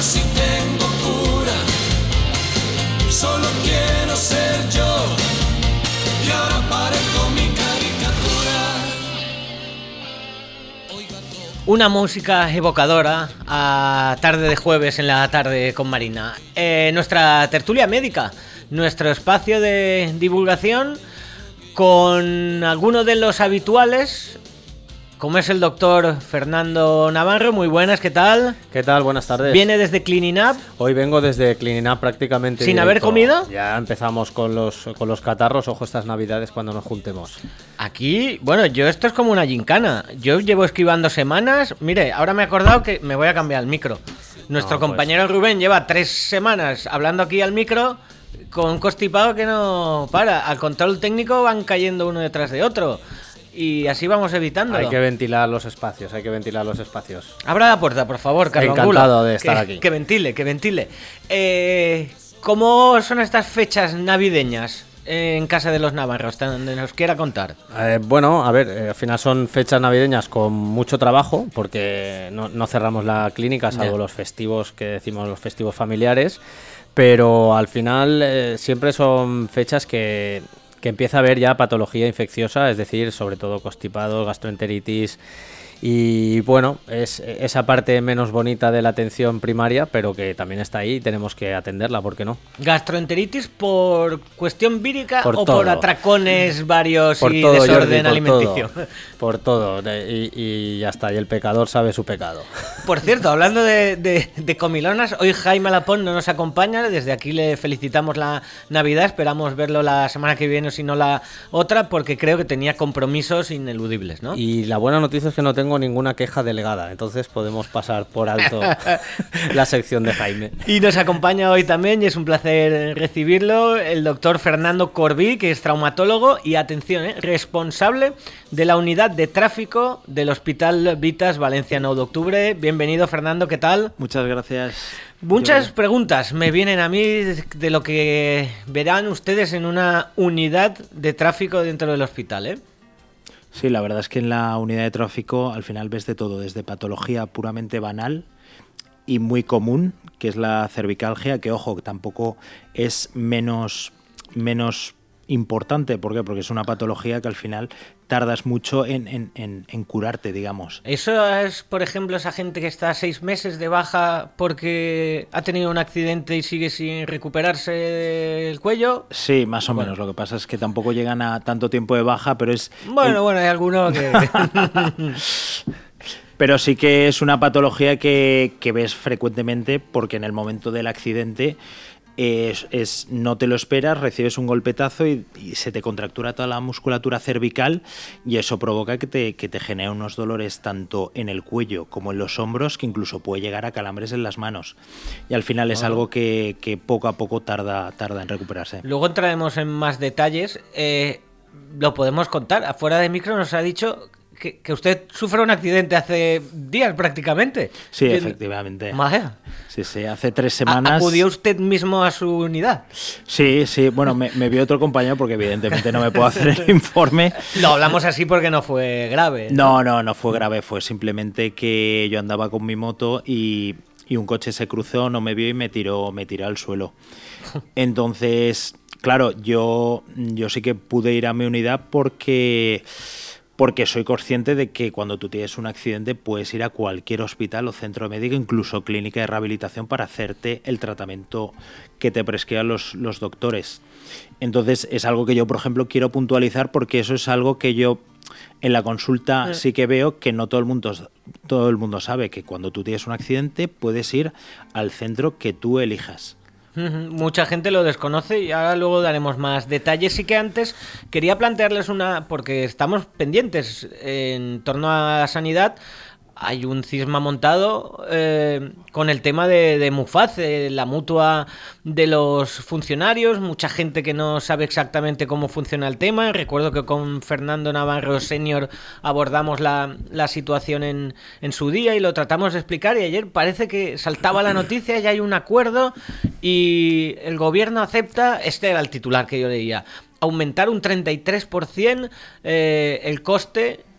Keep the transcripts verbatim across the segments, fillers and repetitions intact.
si tengo cura, solo quiero ser yo, y ahora parezco mi caricatura. Una música evocadora a tarde de jueves en la tarde con Marina. Eh, nuestra tertulia médica, nuestro espacio de divulgación con algunos de los habituales, como es el doctor Fernando Navarro. Muy buenas, ¿qué tal? ¿Qué tal? Buenas tardes. ¿Viene desde Cleaning Up? Hoy vengo desde Cleaning Up prácticamente ¿Sin directo. haber comido? Ya empezamos con los, con los catarros, ojo estas navidades cuando nos juntemos. Aquí, bueno, yo esto es como una gincana. Yo llevo esquivando semanas. Mire, ahora me he acordado que me voy a cambiar el micro. Nuestro No, pues... compañero Rubén lleva tres semanas hablando aquí al micro con un constipado que no para. Al control técnico van cayendo uno detrás de otro. Y así vamos evitándolo. Hay que ventilar los espacios, hay que ventilar los espacios. Abra la puerta, por favor, Carlos Angulo. Encantado de estar que, aquí. Que ventile, que ventile. Eh, ¿Cómo son estas fechas navideñas en casa de los navarros? Donde nos quiera contar. Eh, bueno, a ver, eh, al final son fechas navideñas con mucho trabajo, porque no, no cerramos la clínica, salvo Ya. los festivos que decimos, los festivos familiares. Pero al final eh, siempre son fechas que... que empieza a haber ya patología infecciosa, es decir, sobre todo constipados, gastroenteritis, y bueno, es esa parte menos bonita de la atención primaria, pero que también está ahí y tenemos que atenderla, ¿por qué no? ¿Gastroenteritis por cuestión vírica por o todo. por atracones varios por y todo, desorden Jordi, por alimenticio? Todo, por todo, y, y ya está, y el pecador sabe su pecado. Por cierto, hablando de, de, de comilonas, hoy Jaime Lapón no nos acompaña, desde aquí le felicitamos la Navidad, esperamos verlo la semana que viene o si no la otra, porque creo que tenía compromisos ineludibles, ¿no? Y la buena noticia es que no tengo ninguna queja delegada, entonces podemos pasar por alto la sección de Jaime. Y nos acompaña hoy también, y es un placer recibirlo, el doctor Fernando Corbí, que es traumatólogo y, atención, ¿eh? responsable de la unidad de tráfico del Hospital Vitas Valencia nueve de octubre. Bienvenido, Fernando, ¿qué tal? Muchas gracias. Muchas Yo... preguntas me vienen a mí de lo que verán ustedes en una unidad de tráfico dentro del hospital, ¿eh? Sí, la verdad es que en la unidad de tráfico al final ves de todo, desde patología puramente banal y muy común, que es la cervicalgia, que ojo, que tampoco es menos, menos importante. ¿Por qué? Porque es una patología que al final tardas mucho en, en, en, en curarte, digamos. ¿Eso es, por ejemplo, esa gente que está seis meses de baja porque ha tenido un accidente y sigue sin recuperarse del cuello? Sí, más o bueno. menos. Lo que pasa es que tampoco llegan a tanto tiempo de baja, pero es... Bueno, el... bueno, hay alguno que... Pero sí que es una patología que, que ves frecuentemente porque en el momento del accidente es, es no te lo esperas, recibes un golpetazo y, y se te contractura toda la musculatura cervical y eso provoca que te, que te genere unos dolores tanto en el cuello como en los hombros, que incluso puede llegar a calambres en las manos. Y al final es oh. algo que, que poco a poco tarda, tarda en recuperarse. Luego entraremos en más detalles. Eh, lo podemos contar. Afuera de micro nos ha dicho... Que, que usted sufre un accidente hace días prácticamente. Sí, y, efectivamente. Madre. Sí, sí, hace tres semanas. ¿Acudió usted mismo a su unidad? Sí, sí, bueno, me, me vio otro compañero porque evidentemente no me puedo hacer el informe. Lo hablamos así porque no fue grave. No, no, no fue grave, fue simplemente que yo andaba con mi moto y, y un coche se cruzó, no me vio y me tiró, me tiró al suelo. Entonces, claro, yo, yo sí que pude ir a mi unidad porque... Porque soy consciente de que cuando tú tienes un accidente puedes ir a cualquier hospital o centro médico, incluso clínica de rehabilitación, para hacerte el tratamiento que te prescriban los, los doctores. Entonces es algo que yo, por ejemplo, quiero puntualizar porque eso es algo que yo en la consulta sí que veo que no todo el mundo, todo el mundo sabe, que cuando tú tienes un accidente puedes ir al centro que tú elijas. Mucha gente lo desconoce y ahora luego daremos más detalles. Sí que antes quería plantearles una, porque estamos pendientes en torno a la sanidad. Hay un cisma montado eh, con el tema de, de Mufaz, eh, la mutua de los funcionarios, mucha gente que no sabe exactamente cómo funciona el tema. Recuerdo que con Fernando Navarro Senior abordamos la, la situación en, en su día y lo tratamos de explicar, y ayer parece que saltaba la noticia, ya hay un acuerdo y el gobierno acepta, este era el titular que yo leía, aumentar un treinta y tres por ciento eh, el coste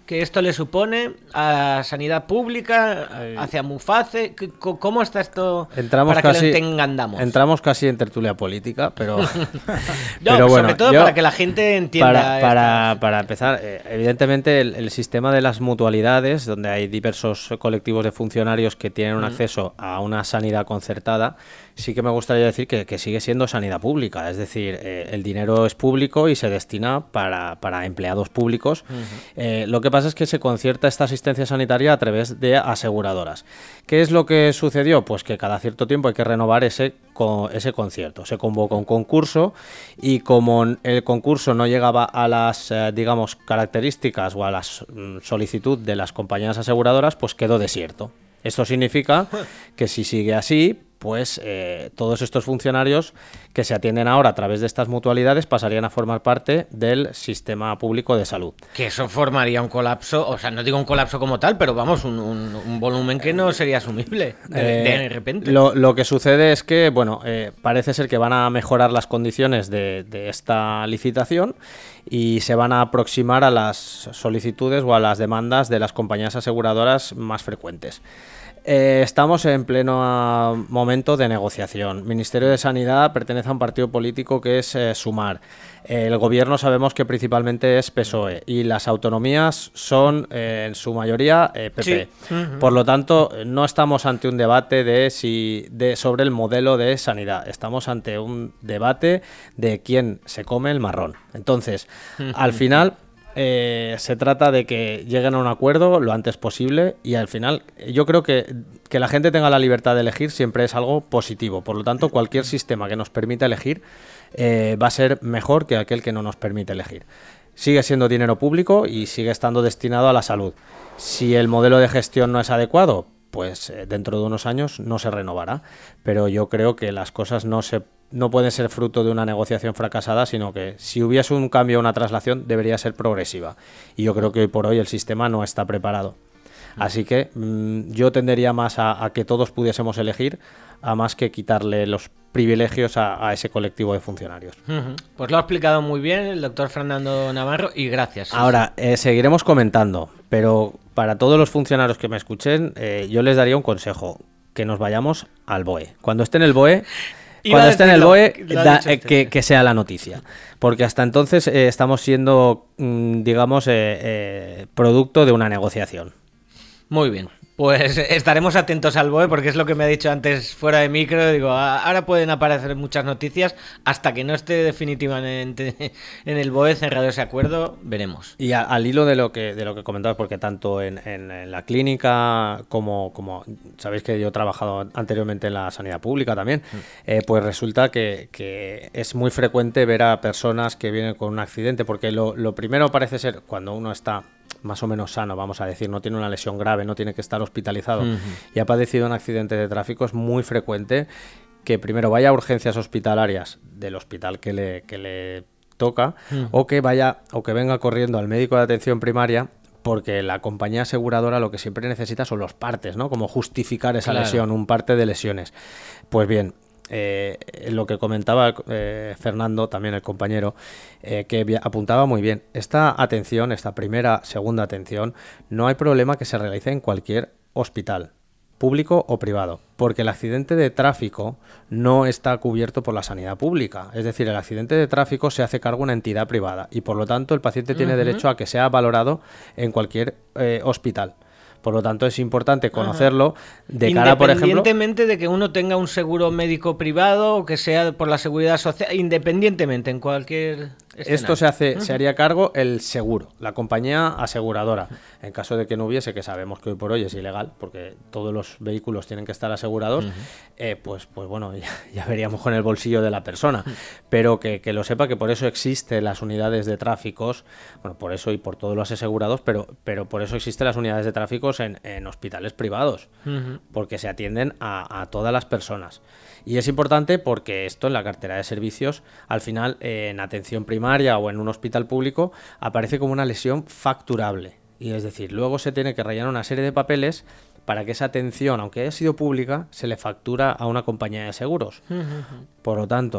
que esto le supone a Sanidad Pública, hacia Muface? ¿Cómo está esto entramos para casi, que lo entendamos? Entramos casi en tertulia política, pero, no, pero bueno, sobre todo yo, para que la gente entienda. Para, para, para empezar, eh, evidentemente el, el sistema de las mutualidades, donde hay diversos colectivos de funcionarios que tienen un acceso a una sanidad concertada, sí que me gustaría decir que, que sigue siendo sanidad pública, es decir, eh, el dinero es público y se destina para, para empleados públicos. Uh-huh. Eh, lo que pasa es que se concierta esta asistencia sanitaria a través de aseguradoras. ¿Qué es lo que sucedió? Pues que cada cierto tiempo hay que renovar ese, con, ese concierto. Se convoca un concurso y como el concurso no llegaba a las, eh, digamos, características o a la solicitud de las compañías aseguradoras, pues quedó desierto. Esto significa que si sigue así, pues eh, todos estos funcionarios que se atienden ahora a través de estas mutualidades pasarían a formar parte del sistema público de salud. Que eso formaría un colapso, o sea, no digo un colapso como tal, pero vamos, un, un, un volumen que no sería asumible de, eh, de repente. Lo, lo que sucede es que, bueno, eh, parece ser que van a mejorar las condiciones de, de esta licitación y se van a aproximar a las solicitudes o a las demandas de las compañías aseguradoras más frecuentes. Eh, estamos en pleno uh, momento de negociación. Ministerio de Sanidad pertenece a un partido político que es eh, Sumar. Eh, el gobierno sabemos que principalmente es P S O E y las autonomías son eh, en su mayoría eh, P P. Sí. Uh-huh. Por lo tanto, no estamos ante un debate de si de sobre el modelo de sanidad. Estamos ante un debate de quién se come el marrón. Entonces, uh-huh. al final... Eh, se trata de que lleguen a un acuerdo lo antes posible y al final yo creo que que la gente tenga la libertad de elegir siempre es algo positivo. Por lo tanto, cualquier sistema que nos permita elegir eh, va a ser mejor que aquel que no nos permite elegir. Sigue siendo dinero público y sigue estando destinado a la salud. Si el modelo de gestión no es adecuado, pues eh, dentro de unos años no se renovará. Pero yo creo que las cosas no se no pueden ser fruto de una negociación fracasada, sino que si hubiese un cambio o una traslación debería ser progresiva. Y yo creo que hoy por hoy el sistema no está preparado. Así que mmm, yo tendería más a, a que todos pudiésemos elegir, a más que quitarle los privilegios a, a ese colectivo de funcionarios. Uh-huh. Pues lo ha explicado muy bien el doctor Fernando Navarro y gracias. Ahora, eh, seguiremos comentando, pero para todos los funcionarios que me escuchen, eh, yo les daría un consejo, que nos vayamos al B O E. Cuando esté en el B O E... Cuando esté en el B O E, da, eh, que, que sea la noticia. Porque hasta entonces eh, estamos siendo, mm, digamos, eh, eh, producto de una negociación. Muy bien. Pues estaremos atentos al B O E porque es lo que me ha dicho antes fuera de micro. Digo, ahora pueden aparecer muchas noticias hasta que no esté definitivamente en el B O E cerrado ese acuerdo, veremos. Y a, al hilo de lo que de lo que comentabas, porque tanto en, en, en la clínica como, como sabéis que yo he trabajado anteriormente en la sanidad pública también, mm. eh, pues resulta que, que es muy frecuente ver a personas que vienen con un accidente, porque lo, lo primero parece ser cuando uno está más o menos sano, vamos a decir, no tiene una lesión grave, no tiene que estar hospitalizado uh-huh. y ha padecido un accidente de tráfico, es muy frecuente que primero vaya a urgencias hospitalarias del hospital que le, que le toca uh-huh. o que vaya o que venga corriendo al médico de atención primaria, porque la compañía aseguradora lo que siempre necesita son los partes, ¿no? Como justificar esa claro. lesión, un parte de lesiones. Pues bien, Eh, lo que comentaba eh, Fernando, también el compañero, eh, que apuntaba muy bien. Esta atención, esta primera, segunda atención, no hay problema que se realice en cualquier hospital, público o privado, porque el accidente de tráfico no está cubierto por la sanidad pública. Es decir, el accidente de tráfico se hace cargo una entidad privada y por lo tanto el paciente tiene uh-huh. derecho a que sea valorado en cualquier eh, hospital. Por lo tanto, es importante conocerlo de cara, por ejemplo... Independientemente de que uno tenga un seguro médico privado o que sea por la seguridad social, independientemente, en cualquier escenario. Esto se hace, uh-huh. se haría cargo el seguro, la compañía aseguradora. En caso de que no hubiese, que sabemos que hoy por hoy es ilegal, porque todos los vehículos tienen que estar asegurados, uh-huh. eh, pues, pues bueno, ya, ya veríamos con el bolsillo de la persona. Uh-huh. Pero que, que lo sepa que por eso existen las unidades de tráficos, bueno, por eso y por todos los asegurados, pero, pero por eso existen las unidades de tráficos En, en hospitales privados, uh-huh. porque se atienden a, a todas las personas. Y es importante porque esto en la cartera de servicios, al final, eh, en atención primaria o en un hospital público, aparece como una lesión facturable. Y es decir, luego se tiene que rellenar una serie de papeles para que esa atención, aunque haya sido pública, se le factura a una compañía de seguros. Uh-huh. Por lo tanto,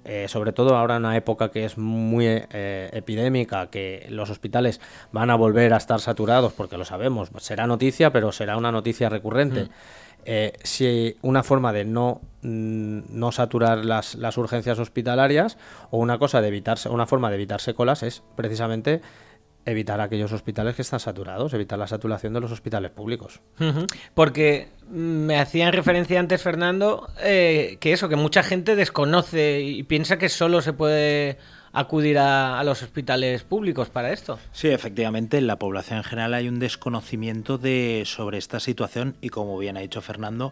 eh, sobre todo ahora en una época que es muy eh, epidémica, que los hospitales van a volver a estar saturados, porque lo sabemos, será noticia, pero será una noticia recurrente. Mm. Eh, si una forma de no, no saturar las, las urgencias hospitalarias, o una cosa de evitarse, una forma de evitarse colas es precisamente evitar aquellos hospitales que están saturados, evitar la saturación de los hospitales públicos. Uh-huh. Porque me hacían referencia antes, Fernando, eh, que eso, que mucha gente desconoce y piensa que solo se puede acudir a, a los hospitales públicos para esto. Sí, efectivamente, en la población en general hay un desconocimiento de sobre esta situación y, como bien ha dicho Fernando,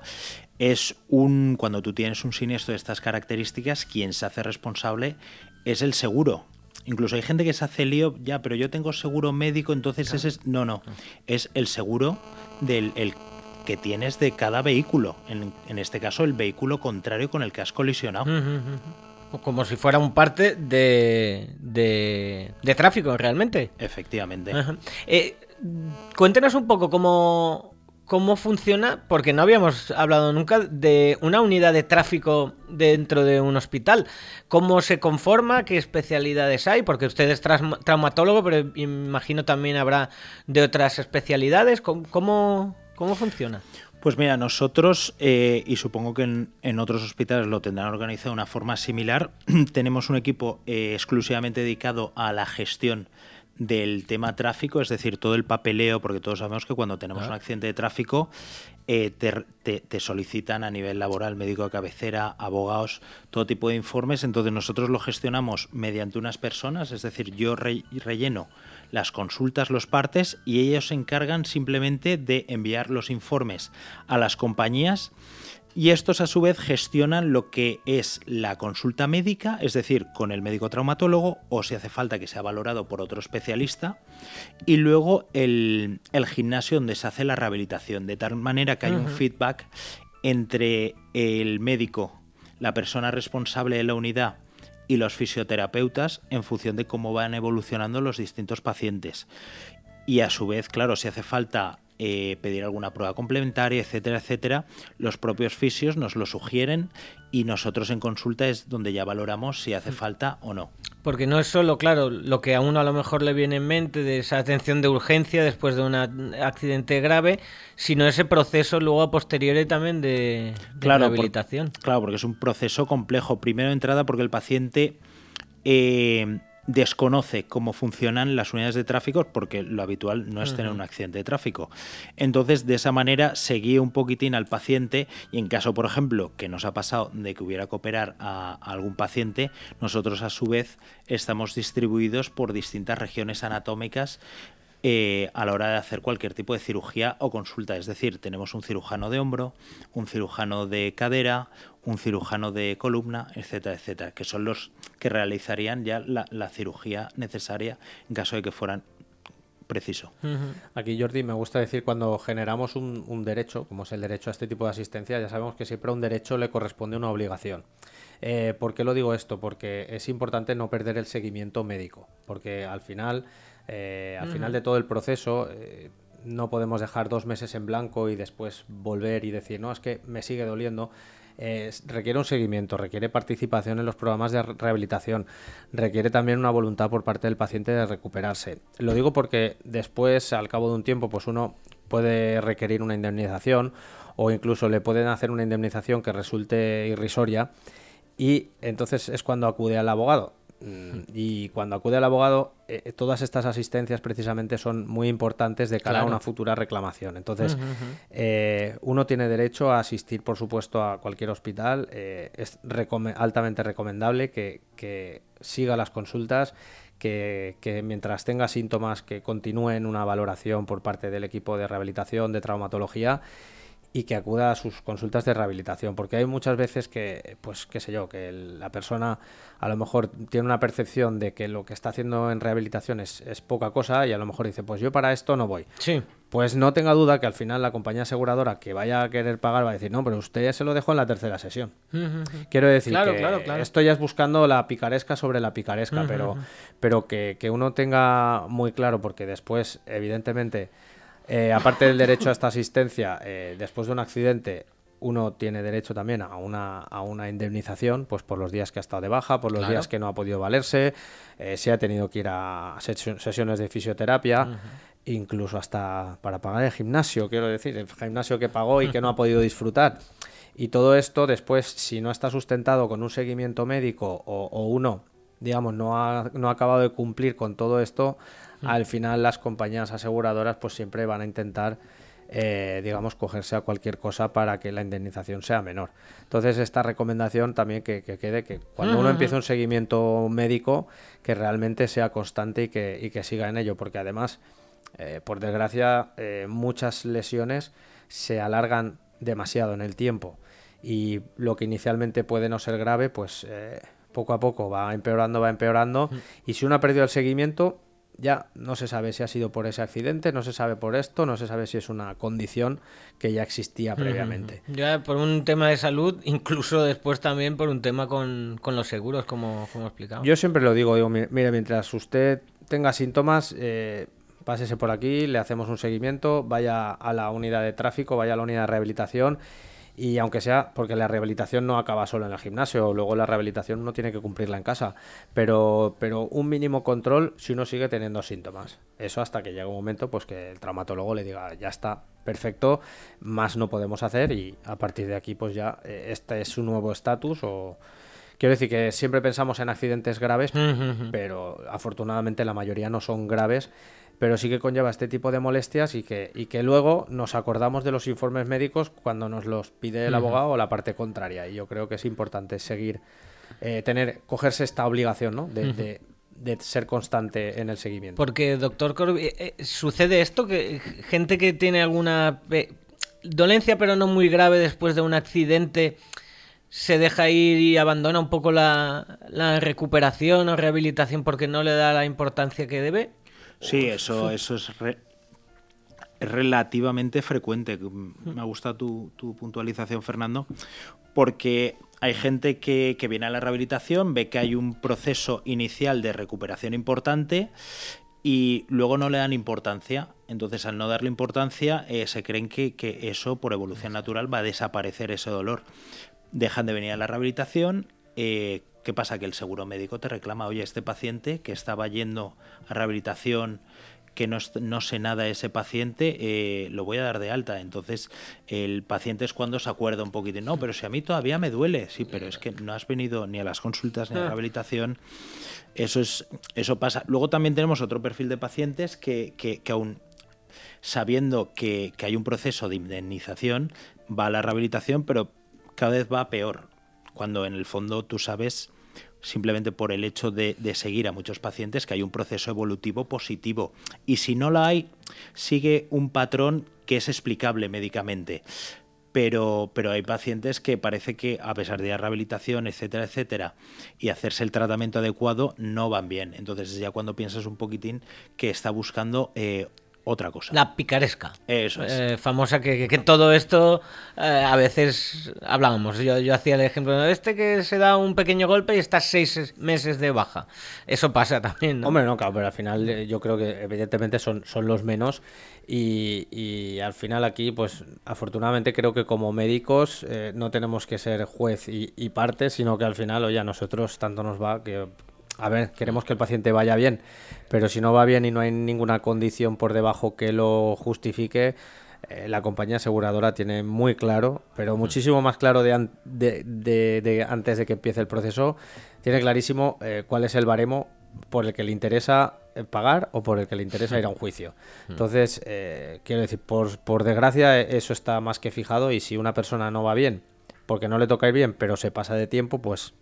es un cuando tú tienes un siniestro de estas características, quien se hace responsable es el seguro. Incluso hay gente que se hace lío, ya, pero yo tengo seguro médico, entonces claro. ese es... No, no, es el seguro del el que tienes de cada vehículo, en, en este caso el vehículo contrario con el que has colisionado. Uh-huh, uh-huh. Como si fuera un parte de, de, de tráfico, realmente. Efectivamente. Uh-huh. Eh, cuéntenos un poco cómo, cómo funciona, porque no habíamos hablado nunca de una unidad de tráfico dentro de un hospital. ¿Cómo se conforma? ¿Qué especialidades hay? Porque usted es tra- traumatólogo, pero imagino también habrá de otras especialidades. ¿Cómo, cómo, cómo funciona? Pues mira, nosotros, eh, y supongo que en, en otros hospitales lo tendrán organizado de una forma similar, tenemos un equipo eh, exclusivamente dedicado a la gestión del tema tráfico, es decir, todo el papeleo, porque todos sabemos que cuando tenemos ah. un accidente de tráfico eh, te, te, te solicitan a nivel laboral, médico de cabecera, abogados, todo tipo de informes, entonces nosotros lo gestionamos mediante unas personas, es decir, yo re, relleno las consultas, los partes, y ellos se encargan simplemente de enviar los informes a las compañías, y estos a su vez gestionan lo que es la consulta médica, es decir, con el médico traumatólogo, o si hace falta que sea valorado por otro especialista, y luego el, el gimnasio donde se hace la rehabilitación, de tal manera que hay uh-huh. un feedback entre el médico, la persona responsable de la unidad, y los fisioterapeutas en función de cómo van evolucionando los distintos pacientes. Y a su vez, claro, si hace falta eh, pedir alguna prueba complementaria, etcétera, etcétera, los propios fisios nos lo sugieren y nosotros en consulta es donde ya valoramos si hace falta o no. Porque no es solo, claro, lo que a uno a lo mejor le viene en mente de esa atención de urgencia después de un accidente grave, sino ese proceso luego a posteriori también de, de claro, rehabilitación. Por, claro, porque es un proceso complejo. Primero de entrada porque el paciente eh, desconoce cómo funcionan las unidades de tráfico, porque lo habitual no es tener un accidente de tráfico. Entonces, de esa manera se guía un poquitín al paciente y en caso, por ejemplo, que nos ha pasado de que hubiera que operar a, a algún paciente, nosotros a su vez estamos distribuidos por distintas regiones anatómicas Eh, a la hora de hacer cualquier tipo de cirugía o consulta. Es decir, tenemos un cirujano de hombro, un cirujano de cadera, un cirujano de columna, etcétera, etcétera, que son los que realizarían ya la, la cirugía necesaria en caso de que fueran preciso. Uh-huh. Aquí, Jordi, me gusta decir, cuando generamos un, un derecho, como es el derecho a este tipo de asistencia, ya sabemos que siempre a un derecho le corresponde una obligación. Eh, ¿Por qué lo digo esto? Porque es importante no perder el seguimiento médico, porque al final... Eh, al uh-huh. final de todo el proceso eh, no podemos dejar dos meses en blanco y después volver y decir, no, es que me sigue doliendo. Eh, requiere un seguimiento, requiere participación en los programas de rehabilitación, requiere también una voluntad por parte del paciente de recuperarse. Lo digo porque después, al cabo de un tiempo, pues uno puede requerir una indemnización o incluso le pueden hacer una indemnización que resulte irrisoria y entonces es cuando acude al abogado. Y cuando acude al abogado, eh, todas estas asistencias precisamente son muy importantes de cara claro. a una futura reclamación. Entonces, uh-huh, uh-huh. Eh, uno tiene derecho a asistir, por supuesto, a cualquier hospital. Eh, es recom- altamente recomendable que, que siga las consultas, que, que mientras tenga síntomas que continúen una valoración por parte del equipo de rehabilitación, de traumatología, y que acuda a sus consultas de rehabilitación, porque hay muchas veces que, pues qué sé yo, que el, la persona a lo mejor tiene una percepción de que lo que está haciendo en rehabilitación es, es poca cosa y a lo mejor dice, pues yo para esto no voy. Sí. Pues no tenga duda que al final la compañía aseguradora que vaya a querer pagar va a decir, no, pero usted ya se lo dejó en la tercera sesión. Uh-huh. Quiero decir claro, que claro, claro. esto ya es buscando la picaresca sobre la picaresca, uh-huh. pero, pero que, que uno tenga muy claro, porque después, evidentemente... Eh, aparte del derecho a esta asistencia, eh, después de un accidente, uno tiene derecho también a una, a una indemnización, pues por los días que ha estado de baja, por los Claro. días que no ha podido valerse, eh, si ha tenido que ir a ses- sesiones de fisioterapia, uh-huh. incluso hasta para pagar el gimnasio, quiero decir, el gimnasio que pagó y que no ha podido disfrutar. Y todo esto después, si no está sustentado con un seguimiento médico o, o uno, digamos, no ha, no ha acabado de cumplir con todo esto, uh-huh. al final las compañías aseguradoras pues siempre van a intentar Eh, digamos, cogerse a cualquier cosa para que la indemnización sea menor. Entonces, esta recomendación también que, que quede que cuando uh-huh. uno empiece un seguimiento médico, que realmente sea constante y que, y que siga en ello, porque además, eh, por desgracia, eh, muchas lesiones se alargan demasiado en el tiempo y lo que inicialmente puede no ser grave, pues eh, poco a poco va empeorando, va empeorando uh-huh. y si uno ha perdido el seguimiento, ya no se sabe si ha sido por ese accidente, no se sabe por esto, no se sabe si es una condición que ya existía previamente. Ya por un tema de salud, incluso después también por un tema con, con los seguros, como, como he explicado. Yo siempre lo digo, digo, mire, mientras usted tenga síntomas, eh, pásese por aquí, le hacemos un seguimiento, vaya a la unidad de tráfico, vaya a la unidad de rehabilitación. Y aunque sea, porque la rehabilitación no acaba solo en el gimnasio, luego la rehabilitación uno tiene que cumplirla en casa, pero, pero un mínimo control si uno sigue teniendo síntomas. Eso hasta que llegue un momento pues que el traumatólogo le diga, ya está, perfecto, más no podemos hacer y a partir de aquí pues ya eh, este es su nuevo estatus o... Quiero decir que siempre pensamos en accidentes graves, uh-huh. pero afortunadamente la mayoría no son graves, pero sí que conlleva este tipo de molestias y que, y que luego nos acordamos de los informes médicos cuando nos los pide el uh-huh. abogado o la parte contraria. Y yo creo que es importante seguir, eh, tener, cogerse esta obligación, ¿no? de, uh-huh. de, de ser constante en el seguimiento. Porque, doctor Corby, eh, ¿sucede esto? Que gente que tiene alguna eh, dolencia pero no muy grave después de un accidente se deja ir y abandona un poco la, la recuperación o rehabilitación porque no le da la importancia que debe? Sí, eso, eso es, re, es relativamente frecuente. Me gusta tu, tu puntualización, Fernando, porque hay gente que, que viene a la rehabilitación, ve que hay un proceso inicial de recuperación importante y luego no le dan importancia. Entonces, al no darle importancia, eh, se creen que, que eso, por evolución natural, va a desaparecer ese dolor. Dejan de venir a la rehabilitación. Eh, ¿Qué pasa? Que el seguro médico te reclama, oye, este paciente que estaba yendo a rehabilitación, que no, no sé nada de ese paciente, eh, lo voy a dar de alta. Entonces, el paciente es cuando se acuerda un poquito. No, pero si a mí todavía me duele. Sí, pero es que no has venido ni a las consultas ni a la rehabilitación. Eso, es, eso pasa. Luego también tenemos otro perfil de pacientes que, que, que aún sabiendo que, que hay un proceso de indemnización, va a la rehabilitación, pero cada vez va peor, cuando en el fondo tú sabes, simplemente por el hecho de, de seguir a muchos pacientes, que hay un proceso evolutivo positivo. Y si no la hay, sigue un patrón que es explicable médicamente. Pero, pero hay pacientes que parece que, a pesar de la rehabilitación, etcétera, etcétera, y hacerse el tratamiento adecuado, no van bien. Entonces es ya cuando piensas un poquitín que está buscando eh, otra cosa. La picaresca. Eso es. Eh, famosa que, que, que todo esto eh, a veces hablábamos. Yo, yo hacía el ejemplo de este que se da un pequeño golpe y está seis meses de baja. Eso pasa también, ¿no? Hombre, no, claro, pero al final yo creo que evidentemente son, son los menos y, y al final aquí, pues afortunadamente creo que como médicos eh, no tenemos que ser juez y, y parte, sino que al final, oye, a nosotros tanto nos va que... A ver, queremos que el paciente vaya bien, pero si no va bien y no hay ninguna condición por debajo que lo justifique, eh, la compañía aseguradora tiene muy claro, pero muchísimo más claro de, an- de, de, de antes de que empiece el proceso, tiene clarísimo eh, cuál es el baremo por el que le interesa pagar o por el que le interesa ir a un juicio. Entonces, eh, quiero decir, por, por desgracia eso está más que fijado y si una persona no va bien porque no le toca ir bien, pero se pasa de tiempo, pues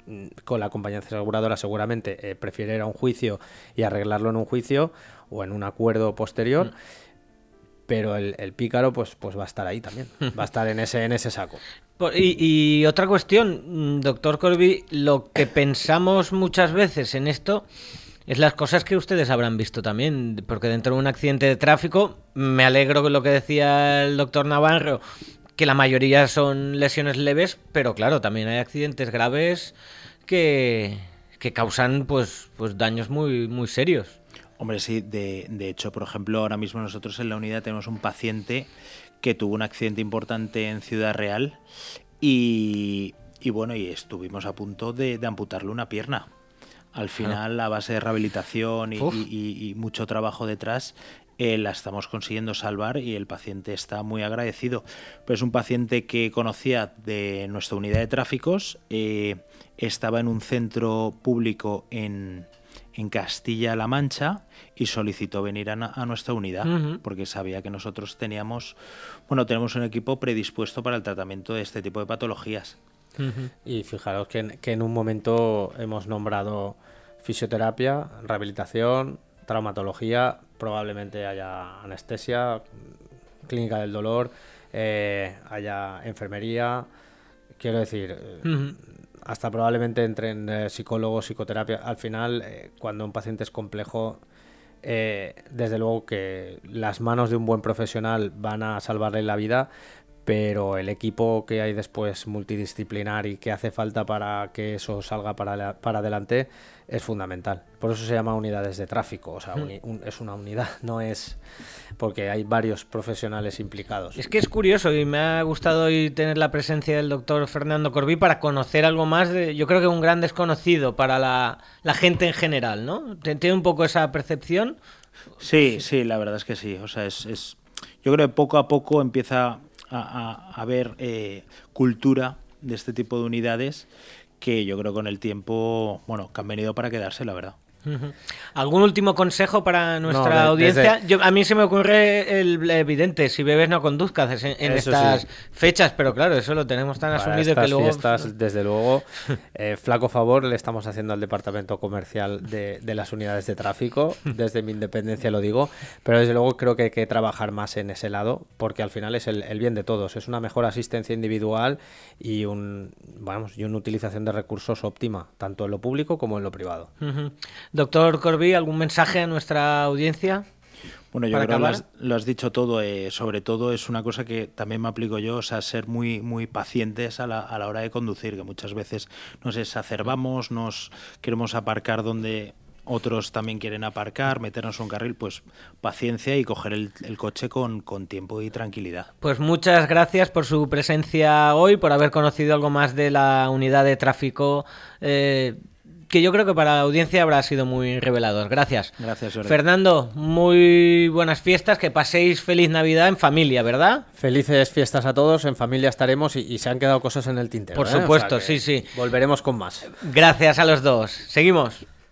con la compañía aseguradora seguramente eh, prefiere ir a un juicio y arreglarlo en un juicio o en un acuerdo posterior, mm. pero el, el pícaro pues, pues va a estar ahí también, va a estar en ese, en ese saco. Y, y otra cuestión, doctor Corby, lo que pensamos muchas veces en esto es las cosas que ustedes habrán visto también, porque dentro de un accidente de tráfico, me alegro con lo que decía el doctor Navarro, que la mayoría son lesiones leves, pero claro, también hay accidentes graves que, que causan pues, pues daños muy, muy serios. Hombre, sí, de, de hecho, por ejemplo, ahora mismo nosotros en la unidad tenemos un paciente que tuvo un accidente importante en Ciudad Real y, y bueno, y estuvimos a punto de, de amputarle una pierna. Al final, a base de rehabilitación y, y, y, y mucho trabajo detrás, eh, la estamos consiguiendo salvar y el paciente está muy agradecido. Pero es un paciente que conocía de nuestra unidad de tráficos, eh, estaba en un centro público en, en Castilla-La Mancha y solicitó venir a, a nuestra unidad, uh-huh. porque sabía que nosotros teníamos, bueno, tenemos un equipo predispuesto para el tratamiento de este tipo de patologías. Uh-huh. Y fijaros que en, que en un momento hemos nombrado fisioterapia, rehabilitación, traumatología, probablemente haya anestesia, clínica del dolor, eh, haya enfermería, quiero decir, uh-huh. hasta probablemente entren eh, psicólogos, psicoterapia. Al final, eh, cuando un paciente es complejo, eh, desde luego que las manos de un buen profesional van a salvarle la vida, pero el equipo que hay después multidisciplinar y que hace falta para que eso salga para, la, para adelante es fundamental. Por eso se llama unidades de tráfico, o sea, uni, un, es una unidad, no es porque hay varios profesionales implicados. Es que es curioso y me ha gustado hoy tener la presencia del doctor Fernando Corbí para conocer algo más de, yo creo que un gran desconocido para la, la gente en general, ¿no? ¿Tiene un poco esa percepción? Sí, sí, la verdad es que sí, o sea, es, es yo creo que poco a poco empieza a, a, a ver eh, cultura de este tipo de unidades que yo creo con el tiempo, bueno, que han venido para quedarse, la verdad. Uh-huh. ¿Algún último consejo para nuestra no, de, audiencia? desde... Yo, a mí se me ocurre el evidente, si bebes no conduzcas en, en estas sí. fechas, pero claro, eso lo tenemos tan para asumido estas que luego... fiestas, desde luego, eh, flaco favor le estamos haciendo al departamento comercial de, de las unidades de tráfico, desde mi independencia lo digo, pero desde luego creo que hay que trabajar más en ese lado, porque al final es el, el bien de todos, es una mejor asistencia individual y, un, vamos, y una utilización de recursos óptima, tanto en lo público como en lo privado. Uh-huh. Doctor Corbí, ¿algún mensaje a nuestra audiencia? Bueno, yo creo que lo has, lo has dicho todo. Eh, sobre todo es una cosa que también me aplico yo, o sea, ser muy muy pacientes a la, a la hora de conducir, que muchas veces nos exacerbamos, nos queremos aparcar donde otros también quieren aparcar, meternos en un carril, pues paciencia y coger el, el coche con, con tiempo y tranquilidad. Pues muchas gracias por su presencia hoy, por haber conocido algo más de la unidad de tráfico, eh, que yo creo que para la audiencia habrá sido muy revelador. Gracias. Gracias, Jorge. Fernando, muy buenas fiestas, que paséis feliz Navidad en familia, ¿verdad? Felices fiestas a todos, en familia estaremos y, y se han quedado cosas en el tintero. Por ¿eh? supuesto, o sea sí, sí. Volveremos con más. Gracias a los dos. Seguimos.